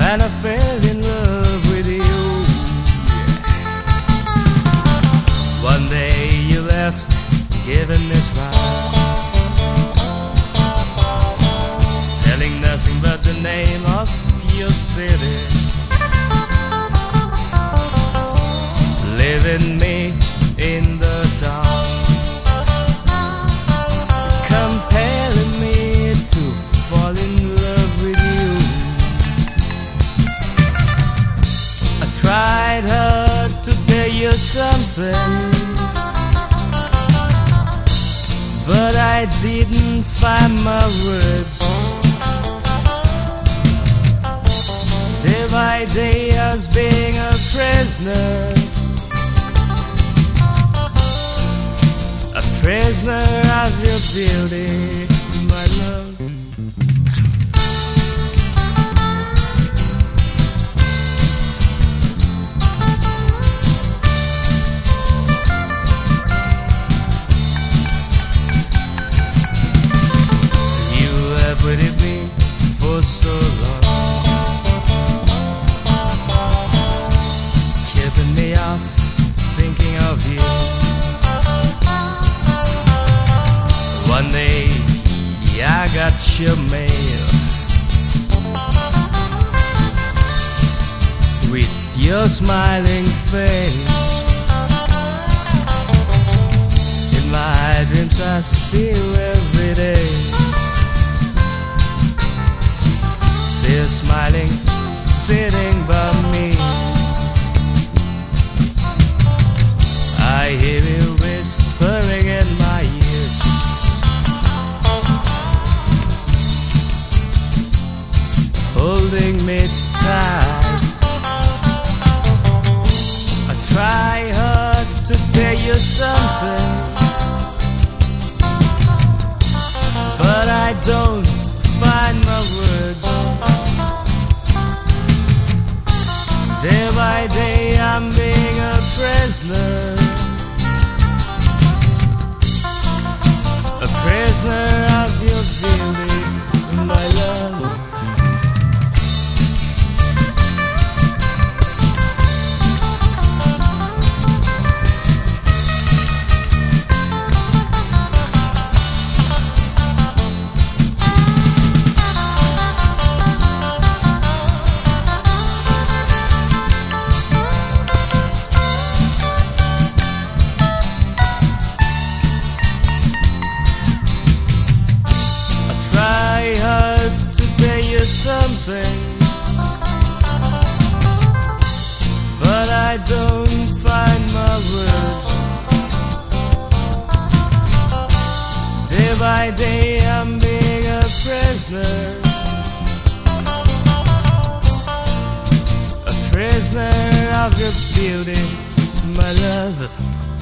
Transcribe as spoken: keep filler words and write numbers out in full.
and I fell in love with you. One day you left, giving me smile, telling nothing but the name of your city, leaving me in the dark, compelling me to fall in love with you. I tried hard to tell you something, but I didn't find my words. Day by day I was being a prisoner, a prisoner of your beauty, my love. You have waited me for so long, keeping me up, thinking of you. One day, yeah, I got your mail with your smiling face. In my dreams I see you every day, still smiling, sitting by me. I hear you whispering in my ears, holding me tight. I try hard to tell you something, but I don't find my words. Day by day I'm being a prisoner, a prisoner of your beauty, my love. Something, but I don't find my words. Day by day I'm being a prisoner, a prisoner of your beauty, my love.